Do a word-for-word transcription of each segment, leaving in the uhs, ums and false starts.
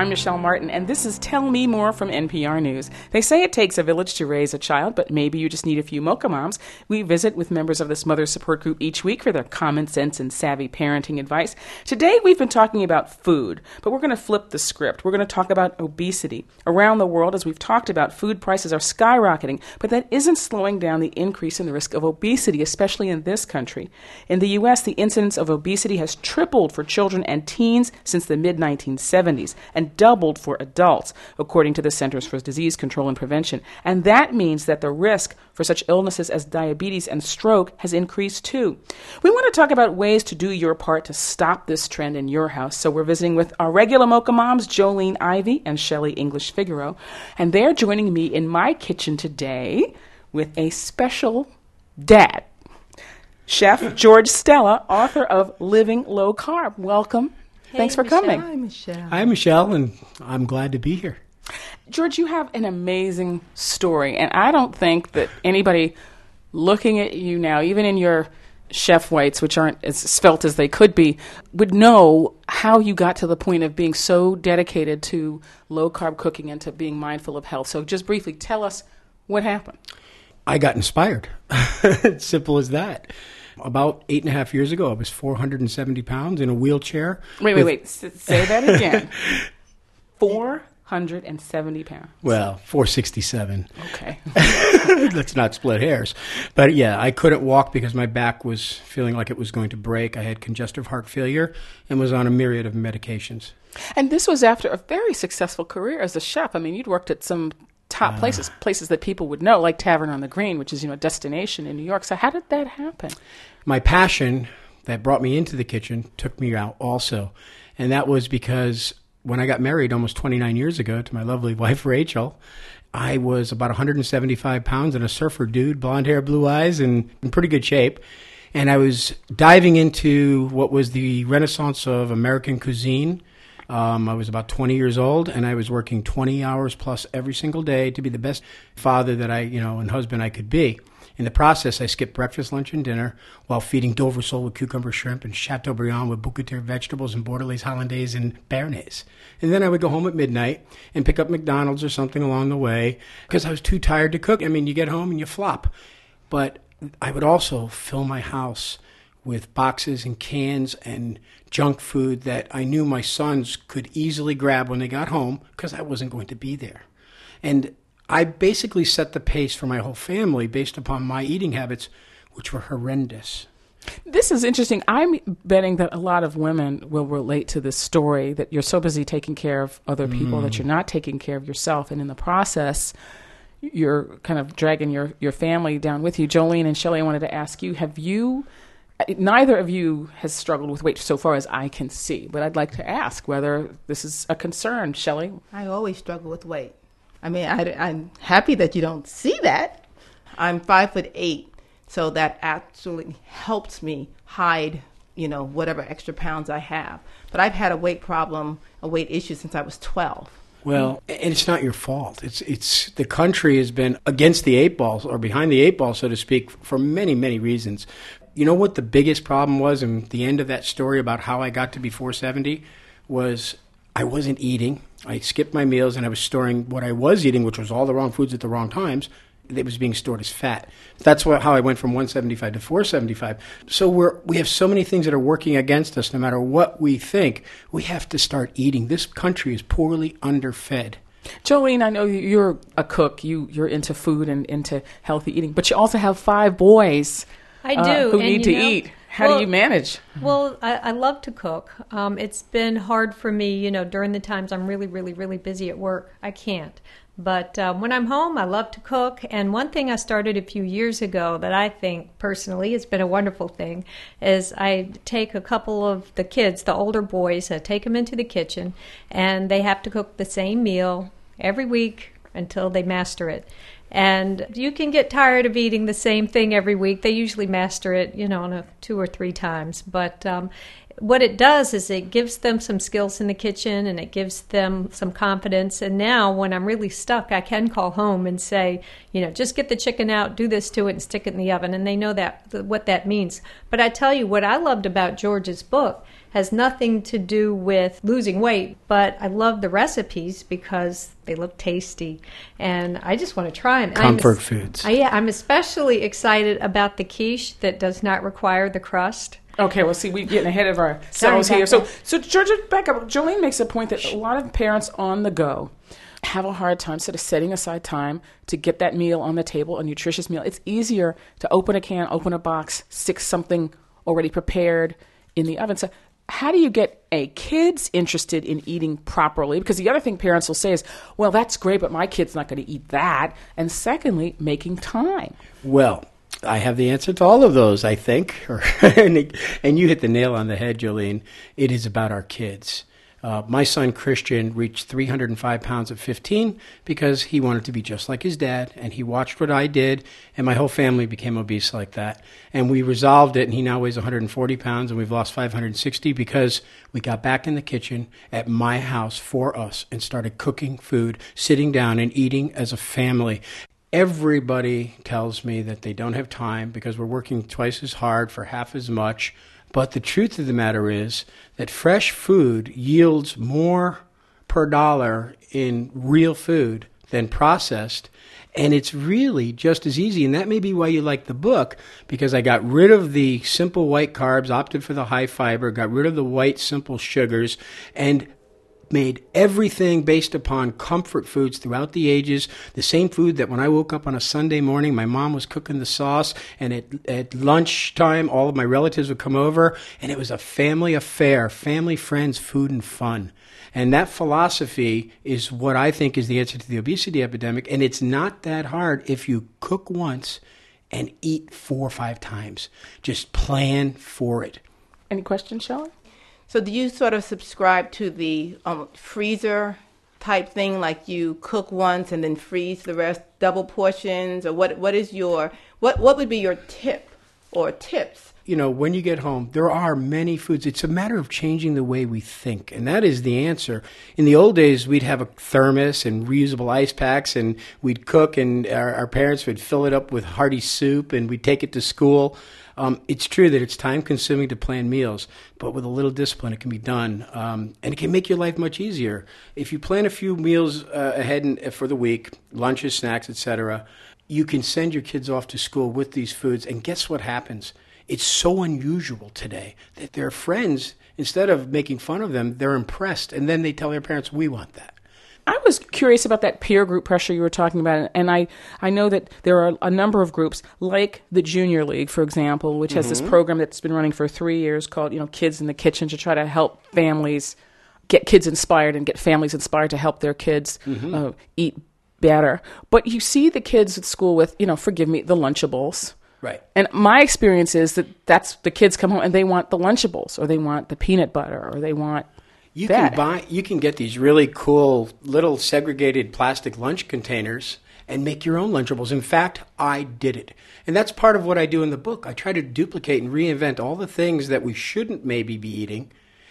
I'm Michelle Martin, and this is Tell Me More from N P R News. They say it takes a village to raise a child, but maybe you just need a few mocha moms. We visit with members of this mother support group each week for their common sense and savvy parenting advice. Today, we've been talking about food, but we're going to flip the script. We're going to talk about obesity. Around the world, as we've talked about, food prices are skyrocketing, but that isn't slowing down the increase in the risk of obesity, especially in this country. In the U S, the incidence of obesity has tripled for children and teens since the mid nineteen seventies and doubled for adults, according to the Centers for Disease Control and Prevention. And that means that the risk for such illnesses as diabetes and stroke has increased too. We want to talk about ways to do your part to stop this trend in your house. So we're visiting with our regular mocha moms, Jolene Ivy and Shelley English Figaro. And they're joining me in my kitchen today with a special dad, Chef George Stella, author of Living Low Carb. Welcome. Hey, Thanks for Michelle. coming. Hi, Michelle. Hi, Michelle, and I'm glad to be here. George, you have an amazing story, and I don't think that anybody looking at you now, even in your chef whites, which aren't as svelte as they could be, would know how you got to the point of being so dedicated to low-carb cooking and to being mindful of health. So just briefly, tell us what happened. I got inspired. Simple as that. About eight and a half years ago, I was four hundred seventy pounds in a wheelchair. Wait, wait, wait. S- say that again. four hundred seventy pounds. Well, four sixty-seven. Okay. Let's not split hairs. But yeah, I couldn't walk because my back was feeling like it was going to break. I had congestive heart failure and was on a myriad of medications. And this was after a very successful career as a chef. I mean, you'd worked at some top uh, places, places that people would know, like Tavern on the Green, which is, you know, a destination in New York. So how did that happen? My passion that brought me into the kitchen took me out also. And that was because when I got married almost twenty-nine years ago to my lovely wife, Rachel, I was about one hundred seventy-five pounds and a surfer dude, blonde hair, blue eyes, and in pretty good shape. And I was diving into what was the renaissance of American cuisine. Um, I was about twenty years old, and I was working twenty hours plus every single day to be the best father that I, you know, and husband I could be. In the process, I skipped breakfast, lunch, and dinner while feeding Dover sole with cucumber shrimp and Chateaubriand with Bouqueterie vegetables and Bordelaise hollandaise and béarnaise. And then I would go home at midnight and pick up McDonald's or something along the way because I was too tired to cook. I mean, you get home and you flop. But I would also fill my house with boxes and cans and junk food that I knew my sons could easily grab when they got home because I wasn't going to be there. And I basically set the pace for my whole family based upon my eating habits, which were horrendous. This is interesting. I'm betting that a lot of women will relate to this story, that you're so busy taking care of other people mm. that you're not taking care of yourself. And in the process, you're kind of dragging your, your family down with you. Jolene and Shelley, I wanted to ask you, have you, neither of you has struggled with weight so far as I can see, but I'd like to ask whether this is a concern. Shelley? I always struggle with weight. I mean, I, I'm happy that you don't see that. I'm five foot eight, so that actually helps me hide, you know, whatever extra pounds I have. But I've had a weight problem, a weight issue since I was twelve. Well, and it's not your fault. It's it's the country has been against the eight ball or behind the eight ball, so to speak, for many, many reasons. You know what the biggest problem was in the end of that story about how I got to be four seventy was I wasn't eating. I skipped my meals, and I was storing what I was eating, which was all the wrong foods at the wrong times. It was being stored as fat. That's what, how I went from one seventy-five to four seventy-five. So we're, we have so many things that are working against us. No matter what we think, we have to start eating. This country is poorly underfed. Jolene, I know you're a cook. You, you're into food and into healthy eating, but you also have five boys I uh, do, who and need to know, eat. How well, do you manage? Well, I, I love to cook. Um, it's been hard for me, you know, during the times I'm really, really, really busy at work. I can't. But um, when I'm home, I love to cook. And one thing I started a few years ago that I think personally has been a wonderful thing is I take a couple of the kids, the older boys, I take them into the kitchen, and they have to cook the same meal every week until they master it. And you can get tired of eating the same thing every week. They usually master it, you know, on a two or three times. But um, what it does is it gives them some skills in the kitchen, and it gives them some confidence. And now when I'm really stuck, I can call home and say, you know, just get the chicken out, do this to it, and stick it in the oven. And they know that what that means. But I tell you, what I loved about George's book has nothing to do with losing weight, but I love the recipes because they look tasty, and I just want to try them. Comfort I'm, foods. I, yeah, I'm especially excited about the quiche that does not require the crust. Okay, well, see, we're getting ahead of ourselves here. So, so Georgia, back up. Jolene makes a point that a lot of parents on the go have a hard time sort of setting aside time to get that meal on the table, a nutritious meal. It's easier to open a can, open a box, stick something already prepared in the oven. So how do you get, A, kids interested in eating properly? Because the other thing parents will say is, well, that's great, but my kid's not going to eat that. And secondly, making time. Well, I have the answer to all of those, I think. And you hit the nail on the head, Jolene. It is about our kids. Uh, my son, Christian, reached three hundred five pounds at fifteen because he wanted to be just like his dad, and he watched what I did, and my whole family became obese like that. And we resolved it, and he now weighs one hundred forty pounds, and we've lost five hundred sixty because we got back in the kitchen at my house for us and started cooking food, sitting down and eating as a family. Everybody tells me that they don't have time because we're working twice as hard for half as much. But the truth of the matter is that fresh food yields more per dollar in real food than processed. And it's really just as easy. And that may be why you like the book, because I got rid of the simple white carbs, opted for the high fiber, got rid of the white simple sugars, and made everything based upon comfort foods throughout the ages. The same food that when I woke up on a Sunday morning, my mom was cooking the sauce, and at, at lunchtime, all of my relatives would come over, and it was a family affair, family, friends, food, and fun. And that philosophy is what I think is the answer to the obesity epidemic, and it's not that hard if you cook once and eat four or five times. Just plan for it. Any questions, Shelley? So do you sort of subscribe to the um, freezer type thing, like you cook once and then freeze the rest, double portions, or what? What is your what? What would be your tip or tips? You know, when you get home, there are many foods. It's a matter of changing the way we think, and that is the answer. In the old days, we'd have a thermos and reusable ice packs, and we'd cook, and our, our parents would fill it up with hearty soup, and we'd take it to school. Um, it's true that it's time-consuming to plan meals, but with a little discipline, it can be done, um, and it can make your life much easier. If you plan a few meals uh, ahead in, for the week, lunches, snacks, et cetera, you can send your kids off to school with these foods, and guess what happens? It's so unusual today that their friends, instead of making fun of them, they're impressed, and then they tell their parents, we want that. I was curious about that peer group pressure you were talking about, and I, I know that there are a number of groups, like the Junior League, for example, which has mm-hmm. this program that's been running for three years called, you know, Kids in the Kitchen, to try to help families get kids inspired and get families inspired to help their kids mm-hmm. uh, eat better. But you see the kids at school with, you know, forgive me, the Lunchables. Right. And my experience is that that's the kids come home and they want the Lunchables, or they want the peanut butter, or they want You that. can buy. You can get these really cool little segregated plastic lunch containers and make your own Lunchables. In fact, I did it. And that's part of what I do in the book. I try to duplicate and reinvent all the things that we shouldn't maybe be eating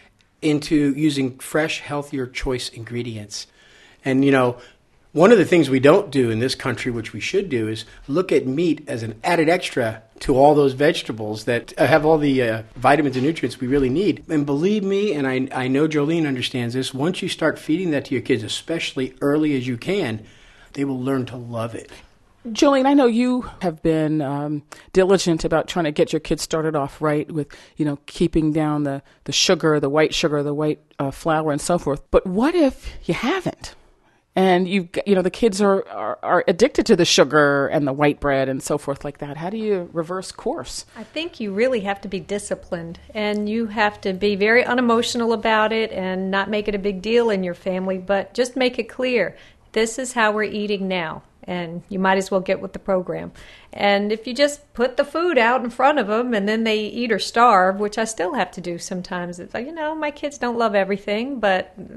into using fresh, healthier choice ingredients. And, you know, one of the things we don't do in this country, which we should do, is look at meat as an added extra to all those vegetables that have all the uh, vitamins and nutrients we really need. And believe me, and I, I know Jolene understands this, once you start feeding that to your kids, especially early as you can, they will learn to love it. Jolene, I know you have been um, diligent about trying to get your kids started off right with, you know, keeping down the, the sugar, the white sugar, the white uh, flour, and so forth. But what if you haven't? And you, you know, the kids are, are, are addicted to the sugar and the white bread and so forth like that. How do you reverse course? I think you really have to be disciplined, and you have to be very unemotional about it and not make it a big deal in your family, but just make it clear, this is how we're eating now, and you might as well get with the program. And if you just put the food out in front of them and then they eat or starve, which I still have to do sometimes, it's like, you know, my kids don't love everything, but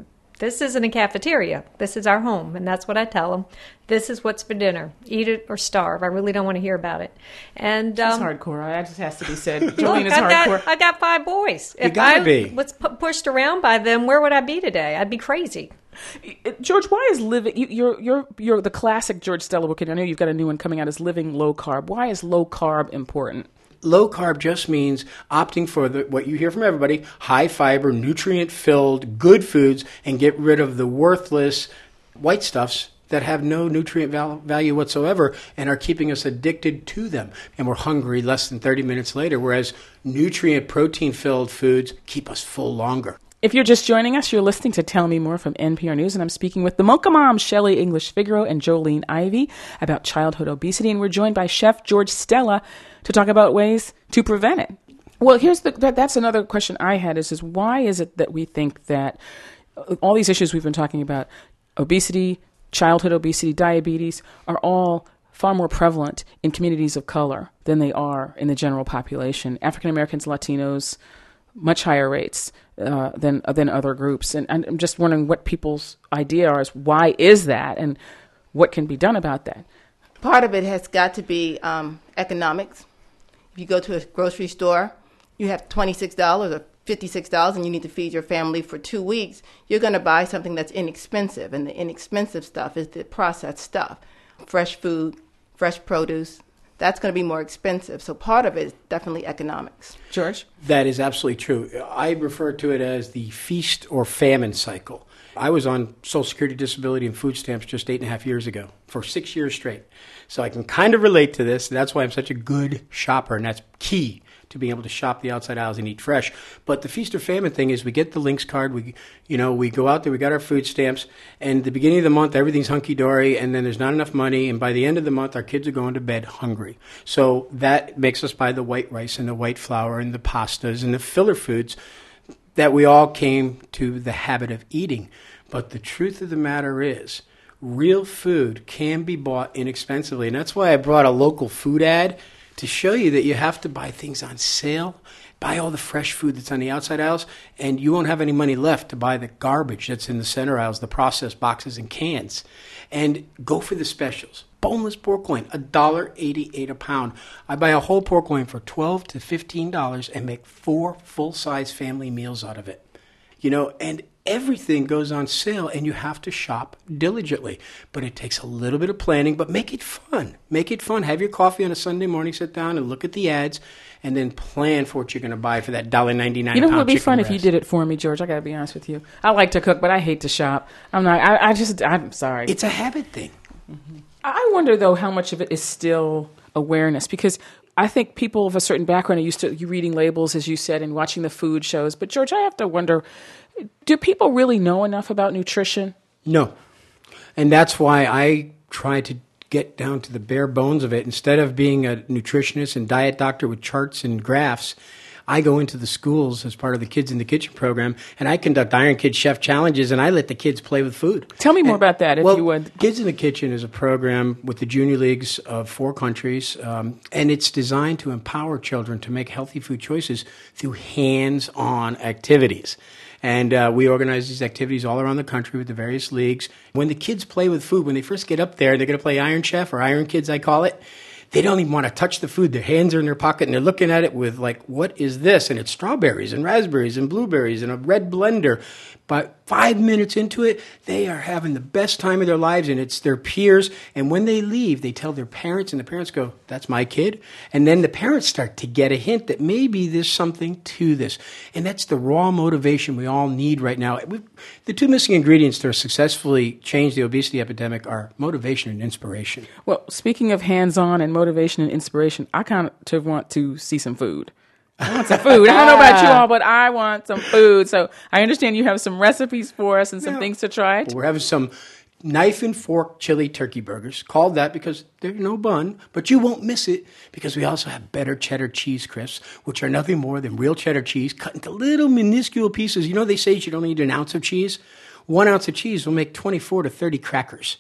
This isn't a cafeteria. This is our home. And that's what I tell them. This is what's for dinner. Eat it or starve. I really don't want to hear about it. And um, It's hardcore. That just has to be said. Jolene look, is I hardcore. got, I got five boys. You If gotta I be. was pu- pushed around by them, where would I be today? I'd be crazy. George, why is living, you, you're, you're, you're the classic George Stella book, and I know you've got a new one coming out, is Living Low Carb. Why is low carb important? Low carb just means opting for the, what you hear from everybody, high fiber, nutrient-filled, good foods, and get rid of the worthless white stuffs that have no nutrient val- value whatsoever and are keeping us addicted to them. And we're hungry less than thirty minutes later, whereas nutrient, protein-filled foods keep us full longer. If you're just joining us, you're listening to Tell Me More from N P R News, and I'm speaking with the Mocha Moms, Shelley English Figaro and Jolene Ivey, about childhood obesity, and we're joined by Chef George Stella to talk about ways to prevent it. Well, here's the that, that's another question I had is, is why is it that we think that all these issues we've been talking about, obesity, childhood obesity, diabetes, are all far more prevalent in communities of color than they are in the general population. African Americans, Latinos, much higher rates uh, than than other groups. And, and I'm just wondering what people's idea are, is why is that, and what can be done about that? Part of it has got to be um, economics. If you go to a grocery store, you have twenty-six dollars or fifty-six dollars and you need to feed your family for two weeks, you're going to buy something that's inexpensive. And the inexpensive stuff is the processed stuff. Fresh food, fresh produce, that's going to be more expensive. So part of it is definitely economics. George? That is absolutely true. I refer to it as the feast or famine cycle. I was on Social Security disability and food stamps just eight and a half years ago for six years straight. So I can kind of relate to this. That's why I'm such a good shopper, and that's key to being able to shop the outside aisles and eat fresh. But the feast or famine thing is we get the Links card, we you know, we go out there, we got our food stamps, and at the beginning of the month, everything's hunky-dory, and then there's not enough money, and by the end of the month, our kids are going to bed hungry. So that makes us buy the white rice and the white flour and the pastas and the filler foods that we all came to the habit of eating. But the truth of the matter is, real food can be bought inexpensively, and that's why I brought a local food ad to show you that you have to buy things on sale, buy all the fresh food that's on the outside aisles, and you won't have any money left to buy the garbage that's in the center aisles, the processed boxes and cans. And go for the specials. Boneless pork loin, one dollar and eighty-eight cents a pound. I buy a whole pork loin for twelve to fifteen dollars and make four full-size family meals out of it. You know, and everything goes on sale, and you have to shop diligently. But it takes a little bit of planning, but make it fun. Make it fun. Have your coffee on a Sunday morning, sit down and look at the ads, and then plan for what you're going to buy for that one dollar and ninety-nine cents. You know what would be fun breast. if you did it for me, George? I got to be honest with you. I like to cook, but I hate to shop. I'm not, I, I just, I'm sorry. It's a habit thing. Mm-hmm. I wonder, though, how much of it is still awareness, because I think people of a certain background are used to you reading labels, as you said, and watching the food shows. But, George, I have to wonder, do people really know enough about nutrition? No. And that's why I try to get down to the bare bones of it. Instead of being a nutritionist and diet doctor with charts and graphs, I go into the schools as part of the Kids in the Kitchen program, and I conduct Iron Kids Chef Challenges, and I let the kids play with food. Tell me more and, about that, if well, you would. Kids in the Kitchen is a program with the junior leagues of four countries, um, and it's designed to empower children to make healthy food choices through hands-on activities. And uh, we organize these activities all around the country with the various leagues. When the kids play with food, when they first get up there, they're going to play Iron Chef or Iron Kids, I call it. They don't even want to touch the food. Their hands are in their pocket, and they're looking at it with, like, what is this? And it's strawberries and raspberries and blueberries and a red blender. But five minutes into it, they are having the best time of their lives, and it's their peers. And when they leave, they tell their parents, and the parents go, that's my kid. And then the parents start to get a hint that maybe there's something to this. And that's the raw motivation we all need right now. We've, the two missing ingredients to successfully change the obesity epidemic are motivation and inspiration. Well, speaking of hands-on and motivation and inspiration, I kind of want to see some food. I want some food. I don't know about you all, but I want some food. So I understand you have some recipes for us and some Yeah. things to try. We're having some knife and fork chili turkey burgers, called that because there's no bun, but you won't miss it because we also have better cheddar cheese crisps, which are nothing more than real cheddar cheese cut into little minuscule pieces. You know, they say you should only eat an ounce of cheese. One ounce of cheese will make twenty-four to thirty crackers.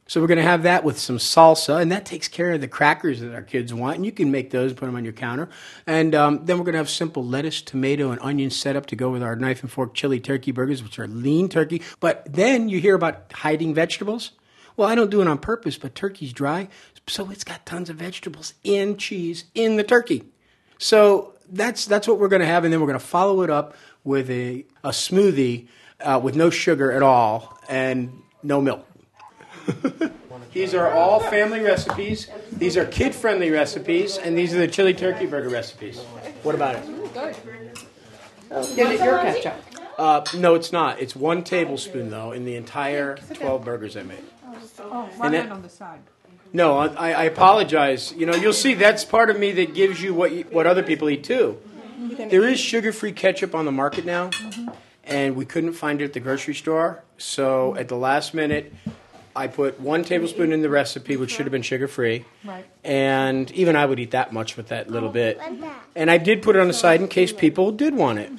So we're going to have that with some salsa, and that takes care of the crackers that our kids want. And you can make those, put them on your counter. And um, then we're going to have simple lettuce, tomato, and onion setup to go with our knife and fork chili turkey burgers, which are lean turkey. But then you hear about hiding vegetables. Well, I don't do it on purpose, but turkey's dry, so it's got tons of vegetables and cheese in the turkey. So that's that's what we're going to have, and then we're going to follow it up with a, a smoothie uh, with no sugar at all and no milk. These are all family recipes. These are kid-friendly recipes, and these are the chili turkey burger recipes. What about it? Good. Is it your ketchup? Uh, no, it's not. It's one tablespoon, though, in the entire twelve burgers I made. Oh, And right that- on the side. No, I, I apologize. You know, you'll see that's part of me that gives you what you, what other people eat, too. There is sugar-free ketchup on the market now, and we couldn't find it at the grocery store. So at the last minute, I put one tablespoon in the recipe, which should have been sugar-free. Right. And even I would eat that much with that little bit. And I did put it on the side in case people did want it.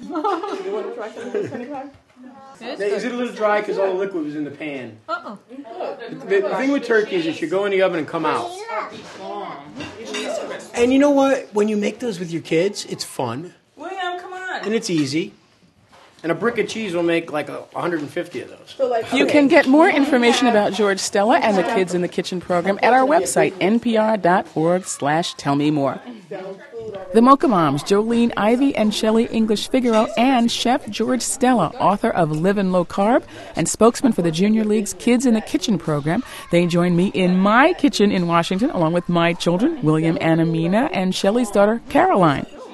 Is it a little dry because all the liquid was in the pan? Uh-uh. The, the thing with turkey is it should go in the oven and come out. And you know what? When you make those with your kids, it's fun. William, come on. And it's easy. And a brick of cheese will make like a, one hundred fifty of those. You can get more information about George Stella and the Kids in the Kitchen program at our website, npr.org slash tell me more. The Mocha Moms, Jolene Ivy and Shelley English Figaro, and Chef George Stella, author of Livin' Low Carb and spokesman for the Junior League's Kids in the Kitchen program. They join me in my kitchen in Washington, along with my children, William and Amina, and Shelley's daughter, Caroline.